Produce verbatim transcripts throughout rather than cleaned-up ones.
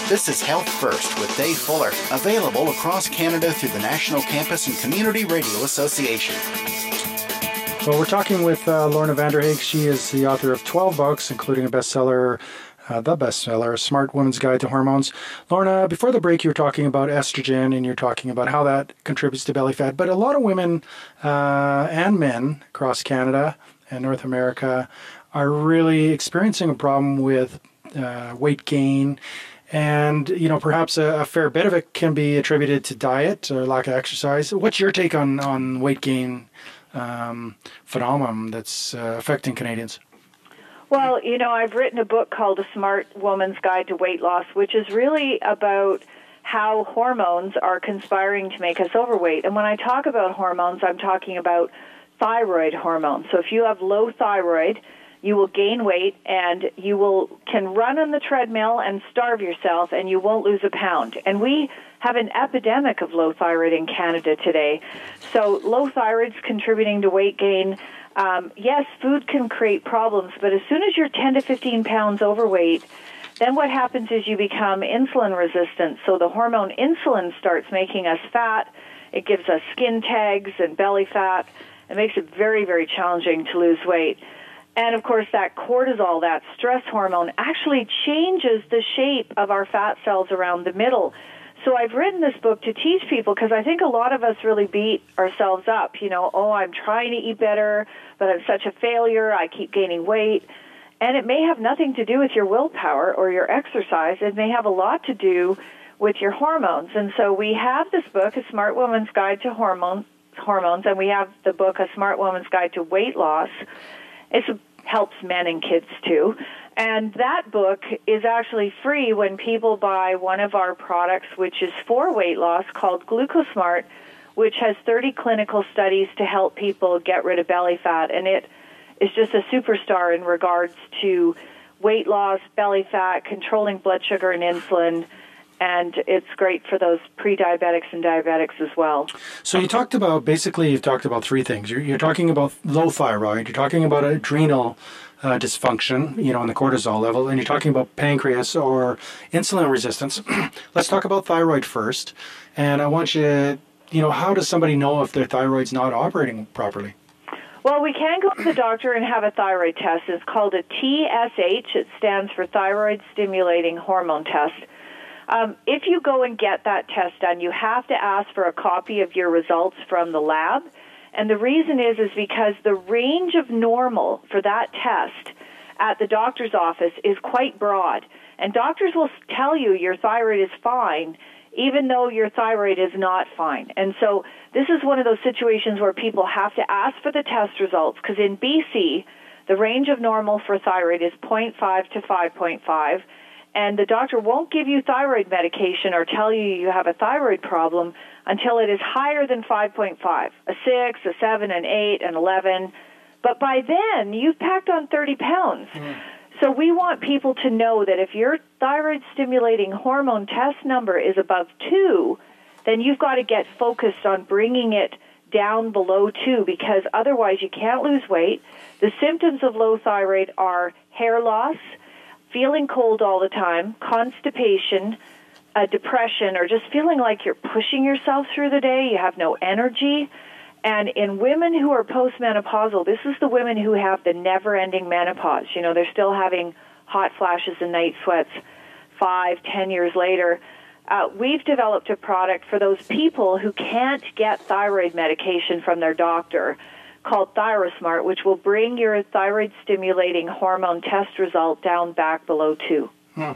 This is Health First with Dave Fuller, available across Canada through the National Campus and Community Radio Association. Well, we're talking with uh, Lorna van der Haag. She is the author of twelve books, including a bestseller, uh, the bestseller, Smart Woman's Guide to Hormones. Lorna, before the break, you were talking about estrogen, and you're talking about how that contributes to belly fat. But a lot of women uh, and men across Canada and North America are really experiencing a problem with uh, weight gain. And, you know, perhaps a, a fair bit of it can be attributed to diet or lack of exercise. What's your take on, on weight gain um, phenomenon that's uh, affecting Canadians? Well, you know, I've written a book called A Smart Woman's Guide to Weight Loss, which is really about how hormones are conspiring to make us overweight. And when I talk about hormones, I'm talking about thyroid hormones. So if you have low thyroid, you will gain weight, and you will can run on the treadmill and starve yourself, and you won't lose a pound. And we have an epidemic of low thyroid in Canada today. So low thyroid's contributing to weight gain. Um, yes, food can create problems, but as soon as you're ten to fifteen pounds overweight, then what happens is you become insulin resistant. So the hormone insulin starts making us fat. It gives us skin tags and belly fat. It makes it very, very challenging to lose weight. And, of course, that cortisol, that stress hormone, actually changes the shape of our fat cells around the middle. So I've written this book to teach people, because I think a lot of us really beat ourselves up. You know, oh, I'm trying to eat better, but I'm such a failure. I keep gaining weight. And it may have nothing to do with your willpower or your exercise. It may have a lot to do with your hormones. And so we have this book, A Smart Woman's Guide to Hormone, Hormones, and we have the book, A Smart Woman's Guide to Weight Loss. It helps men and kids, too. And that book is actually free when people buy one of our products, which is for weight loss, called GlucoSmart, which has thirty clinical studies to help people get rid of belly fat. And it is just a superstar in regards to weight loss, belly fat, controlling blood sugar and insulin. And it's great for those pre-diabetics and diabetics as well. So you talked about, basically, you've talked about three things. You're, you're talking about low thyroid, you're talking about adrenal uh, dysfunction, you know, on the cortisol level, and you're talking about pancreas or insulin resistance. Let's talk about thyroid first. And I want you, you know, how does somebody know if their thyroid's not operating properly? Well, we can go to the doctor and have a thyroid test. It's called a T S H. It stands for Thyroid Stimulating Hormone Test. Um, if you go and get that test done, you have to ask for a copy of your results from the lab. And the reason is, is because the range of normal for that test at the doctor's office is quite broad. And doctors will tell you your thyroid is fine, even though your thyroid is not fine. And so this is one of those situations where people have to ask for the test results, because in B C, the range of normal for thyroid is zero point five to five point five. And the doctor won't give you thyroid medication or tell you you have a thyroid problem until it is higher than five point five, a six, a seven, an eight, an eleven. But by then, you've packed on thirty pounds. Mm. So we want people to know that if your thyroid-stimulating hormone test number is above two, then you've got to get focused on bringing it down below two, because otherwise you can't lose weight. The symptoms of low thyroid are hair loss, feeling cold all the time, constipation, uh, depression, or just feeling like you're pushing yourself through the day, you have no energy. And in women who are postmenopausal, this is the women who have the never-ending menopause. You know, they're still having hot flashes and night sweats five, ten years later. Uh, we've developed a product for those people who can't get thyroid medication from their doctor, called ThyroSmart, which will bring your thyroid-stimulating hormone test result down back below two. Hmm.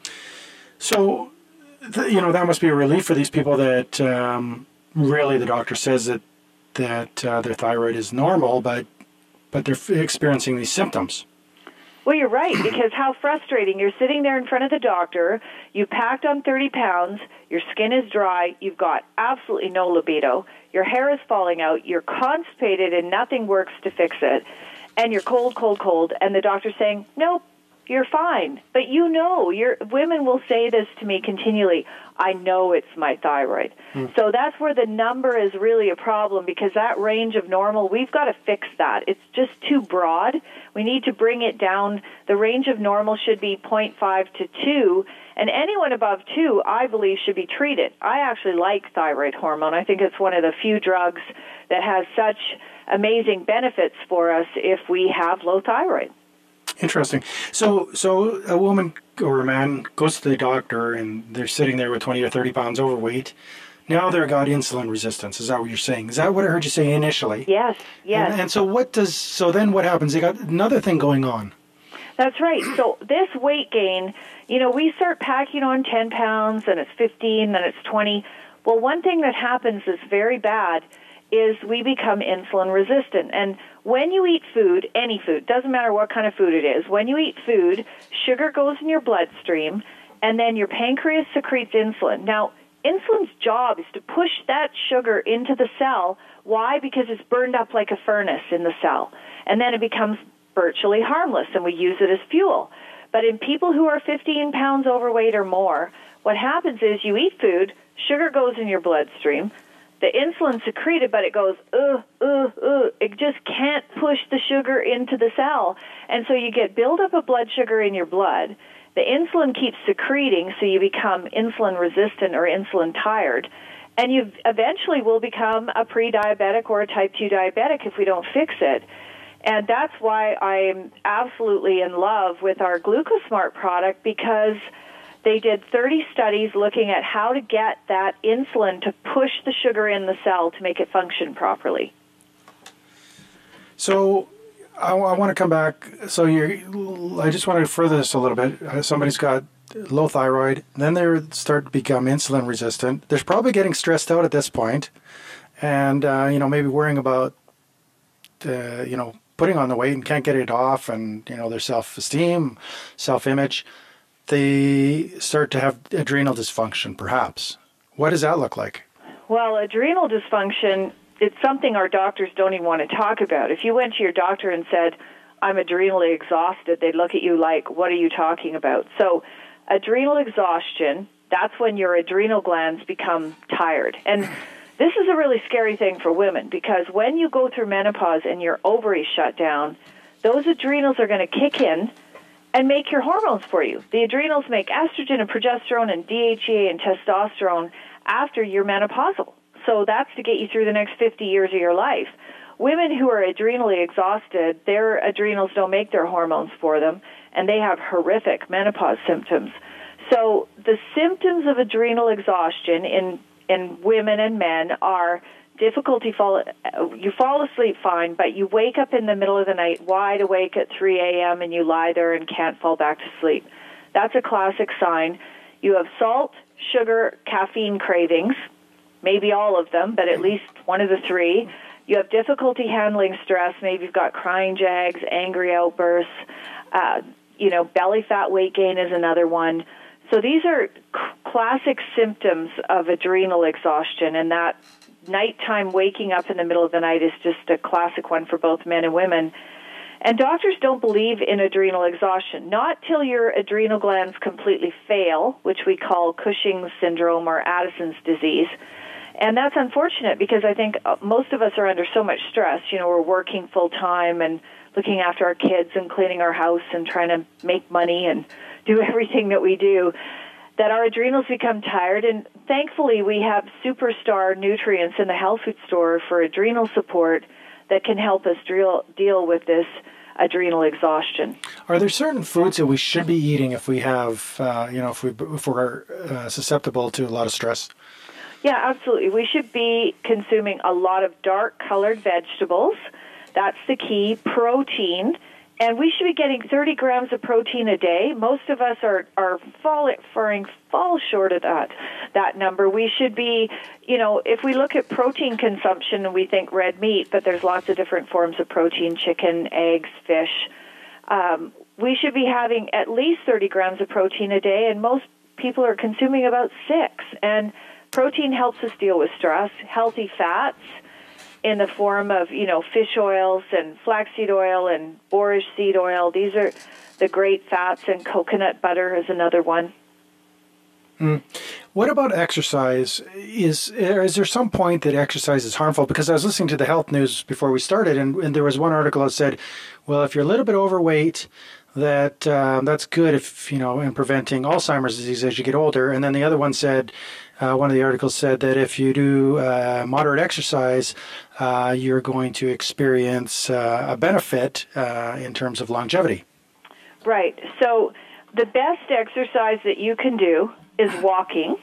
So, th- you know, that must be a relief for these people that um, really the doctor says that that uh, their thyroid is normal, but but they're f- experiencing these symptoms. Well, you're right, because how frustrating. You're sitting there in front of the doctor, you packed on thirty pounds, your skin is dry, you've got absolutely no libido, your hair is falling out, you're constipated and nothing works to fix it, and you're cold, cold, cold, and the doctor's saying, nope, you're fine. But you know, your women will say this to me continually, I know it's my thyroid. Hmm. So that's where the number is really a problem, because that range of normal, we've got to fix that. It's just too broad. We need to bring it down. The range of normal should be zero point five to two, and anyone anyone above two, I believe, should be treated. I actually like thyroid hormone. I think it's one of the few drugs that has such amazing benefits for us if we have low thyroid. Interesting. So, so a woman or a man goes to the doctor and they're sitting there with twenty or thirty pounds overweight. Now they've got insulin resistance. Is that what you're saying? Is that what I heard you say initially? Yes, yes. And, and so what does, so then what happens? They got another thing going on. That's right. So this weight gain, you know, we start packing on ten pounds and it's fifteen, then it's twenty. Well, one thing that happens that's very bad is we become insulin resistant. And when you eat food, any food, doesn't matter what kind of food it is, when you eat food, sugar goes in your bloodstream, and then your pancreas secretes insulin. Now, insulin's job is to push that sugar into the cell. Why? Because it's burned up like a furnace in the cell. And then it becomes virtually harmless, and we use it as fuel. But in people who are fifteen pounds overweight or more, what happens is you eat food, sugar goes in your bloodstream, the insulin secreted, but it goes, ugh, ugh, ugh. It just can't push the sugar into the cell. And so you get buildup of blood sugar in your blood. The insulin keeps secreting, so you become insulin resistant or insulin tired. And you eventually will become a pre-diabetic or a type two diabetic if we don't fix it. And that's why I'm absolutely in love with our GlucoSmart product, because they did thirty studies looking at how to get that insulin to push the sugar in the cell to make it function properly. So I, I want to come back. So you're, I just want to further this a little bit. Somebody's got low thyroid, then they start to become insulin resistant. They're probably getting stressed out at this point, and uh, you know, maybe worrying about uh, you know, putting on the weight and can't get it off, and you know, their self-esteem, self-image. They start to have adrenal dysfunction, perhaps. What does that look like? Well, adrenal dysfunction, it's something our doctors don't even want to talk about. If you went to your doctor and said, I'm adrenally exhausted, they'd look at you like, what are you talking about? So adrenal exhaustion, that's when your adrenal glands become tired. And this is a really scary thing for women, because when you go through menopause and your ovaries shut down, those adrenals are going to kick in and make your hormones for you. The adrenals make estrogen and progesterone and D H E A and testosterone after you're menopausal. So that's to get you through the next fifty years of your life. Women who are adrenally exhausted, their adrenals don't make their hormones for them, and they have horrific menopause symptoms. So the symptoms of adrenal exhaustion in, in women and men are difficulty fall, you fall asleep fine, but you wake up in the middle of the night wide awake at three a.m. and you lie there and can't fall back to sleep. That's a classic sign. You have salt, sugar, caffeine cravings, maybe all of them, but at least one of the three. You have difficulty handling stress. Maybe you've got crying jags, angry outbursts. Uh, you know, belly fat weight gain is another one. So these are c- classic symptoms of adrenal exhaustion, and that nighttime waking up in the middle of the night is just a classic one for both men and women. And doctors don't believe in adrenal exhaustion, not till your adrenal glands completely fail, which we call Cushing's syndrome or Addison's disease. And that's unfortunate, because I think most of us are under so much stress. You know, we're working full time and looking after our kids and cleaning our house and trying to make money and do everything that we do, that our adrenals become tired. And thankfully, we have superstar nutrients in the health food store for adrenal support that can help us deal, deal with this adrenal exhaustion. Are there certain foods that we should be eating if we have, uh, you know, if, we, if we're uh, susceptible to a lot of stress? Yeah, absolutely. We should be consuming a lot of dark-colored vegetables. That's the key. Protein. And we should be getting thirty grams of protein a day. Most of us are, are falling, falling, fall short of that, that number. We should be, you know, if we look at protein consumption and we think red meat, but there's lots of different forms of protein, chicken, eggs, fish, um, we should be having at least thirty grams of protein a day, and most people are consuming about six. And protein helps us deal with stress. Healthy fats in the form of, you know, fish oils and flaxseed oil and borage seed oil. These are the great fats, and coconut butter is another one. Mm. What about exercise? Is is there some point that exercise is harmful? Because I was listening to the health news before we started, and, and there was one article that said, well, if you're a little bit overweight, that um, that's good if, you know, in preventing Alzheimer's disease as you get older. And then the other one said, uh, one of the articles said that if you do uh, moderate exercise, uh, you're going to experience uh, a benefit uh, in terms of longevity. Right. So the best exercise that you can do is walking,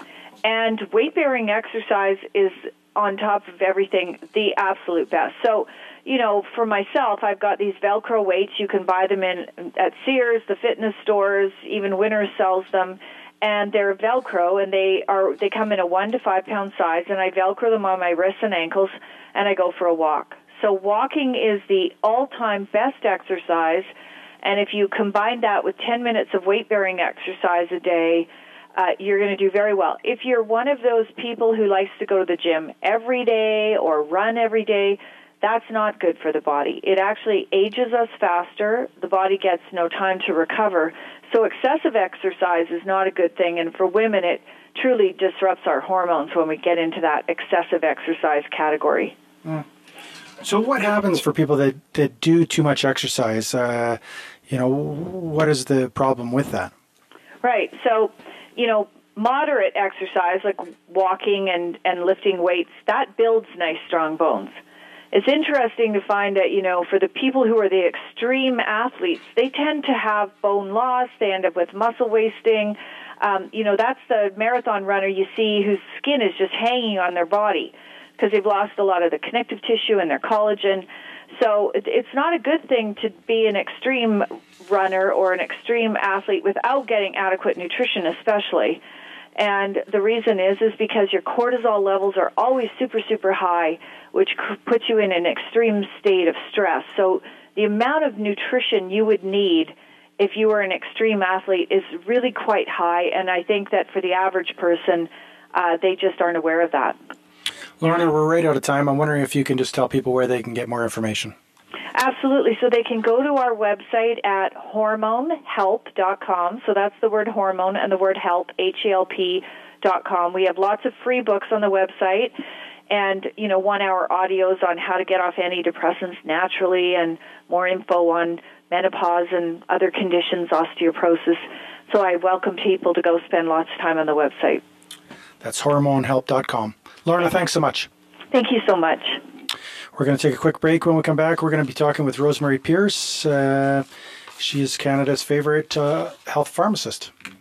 and weight-bearing exercise is, on top of everything, the absolute best. So, you know, for myself, I've got these Velcro weights. You can buy them in at Sears, the fitness stores, even Winners sells them, and they're Velcro, and they are they come in a one to five pound size, and I Velcro them on my wrists and ankles, and I go for a walk. So walking is the all-time best exercise, and if you combine that with ten minutes of weight-bearing exercise a day, Uh, you're going to do very well. If you're one of those people who likes to go to the gym every day or run every day, that's not good for the body. It actually ages us faster. The body gets no time to recover. So excessive exercise is not a good thing. And for women, it truly disrupts our hormones when we get into that excessive exercise category. Mm. So what happens for people that, that do too much exercise? Uh, you know, what is the problem with that? Right. So, you know, moderate exercise like walking and, and lifting weights, that builds nice, strong bones. It's interesting to find that, you know, for the people who are the extreme athletes, they tend to have bone loss. They end up with muscle wasting. Um, you know, that's the marathon runner you see whose skin is just hanging on their body because they've lost a lot of the connective tissue and their collagen. So it's not a good thing to be an extreme runner or an extreme athlete without getting adequate nutrition, especially. And the reason is is because your cortisol levels are always super, super high, which puts you in an extreme state of stress. So the amount of nutrition you would need if you were an extreme athlete is really quite high, and I think that for the average person, uh, they just aren't aware of that. Lorna, we're right out of time. I'm wondering if you can just tell people where they can get more information. Absolutely. So they can go to our website at hormone help dot com. So that's the word hormone and the word help, H E L P dot com. We have lots of free books on the website and, you know, one-hour audios on how to get off antidepressants naturally and more info on menopause and other conditions, osteoporosis. So I welcome people to go spend lots of time on the website. That's hormone help dot com. Lorna, thanks so much. Thank you so much. We're going to take a quick break. When we come back, we're going to be talking with Rosemary Pierce. Uh, she is Canada's favorite uh, health pharmacist.